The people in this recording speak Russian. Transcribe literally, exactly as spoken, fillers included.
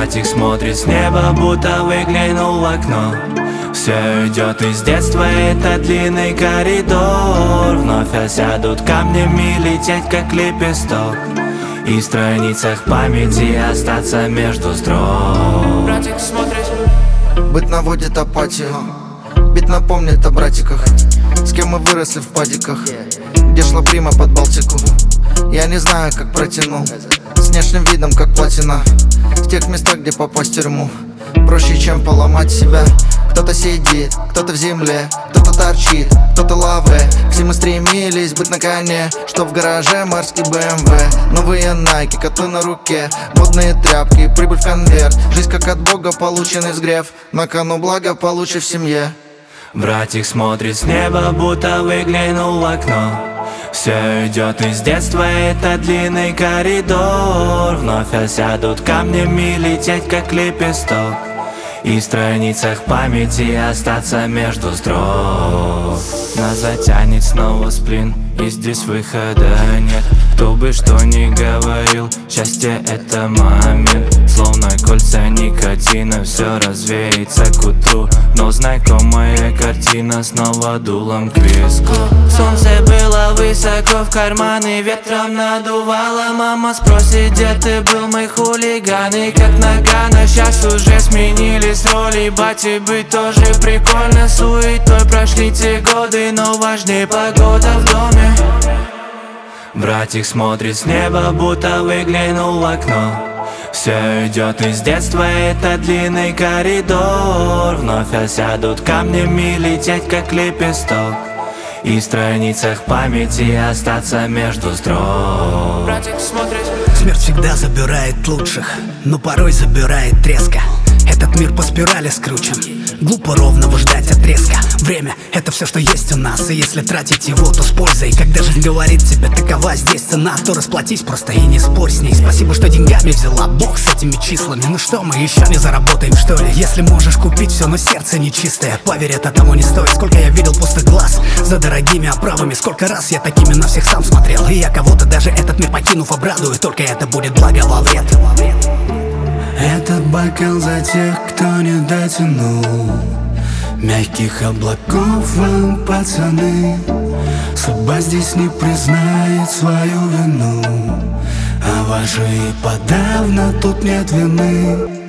Братик смотрит с неба, будто выглянул в окно. Все идет из детства, это длинный коридор. Вновь осядут камнями, лететь как лепесток, и в страницах памяти остаться между строк. Братик смотрит. Быт наводит апатию, бит напомнит о братиках, с кем мы выросли в падиках, где шла прима под Балтику. Я не знаю, как протянул, с внешним видом, как платина, в тех местах, где попасть в тюрьму проще, чем поломать себя. Кто-то сидит, кто-то в земле, кто-то торчит, кто-то лавы. Все мы стремились быть на коне, что в гараже морский бэ эм вэ. Новые найки, котлы на руке, модные тряпки, прибыль в конверт. Жизнь как от Бога, полученный взгрев, на кону благо получишь в семье. Братик смотрит с неба, будто выглянул в окно. Все идет из детства, это длинный коридор. Вновь осядут камнями, лететь как лепесток, и в страницах памяти остаться между строк. Нас затянет снова сплин, и здесь выхода нет. Кто бы что ни говорил, счастье это момент. Словно кольца никотина, все развеется к утру. Но знакомая картина снова дулом к виску. Солнце было высоко, в карманы ветром надувало. Мама спросит, где ты был, мы хулиганы, как Нагано. Сейчас уже сменились роли, бати быть тоже прикольно. Суетой прошли те годы, но важнее погода в доме. Братик смотрит с неба, будто выглянул в окно. Все идет из детства, это длинный коридор. Вновь осядут камнями, лететь как лепесток, и в страницах памяти остаться между строк. Братик смотрит. Смерть всегда забирает лучших, но порой забирает резко. Этот мир по спирали скручен, глупо ровного ждать отрезка. Время — это все, что есть у нас, и если тратить его, то с пользой. Когда жизнь говорит тебе, такова здесь цена, то расплатись просто и не спорь с ней. Спасибо, что деньгами взяла, бог с этими числами. Ну что, мы еще не заработаем, что ли? Если можешь купить все, но сердце нечистое, поверь, это того не стоит. Сколько я видел пустых глаз за дорогими оправами, сколько раз я такими на всех сам смотрел. И я кого-то, даже этот мир покинув, обрадую, только это будет благо во вред. Этот бокал за тех, кто не дотянул. Мягких облаков вам, пацаны. Судьба здесь не признает свою вину, а вашей подавно тут нет вины.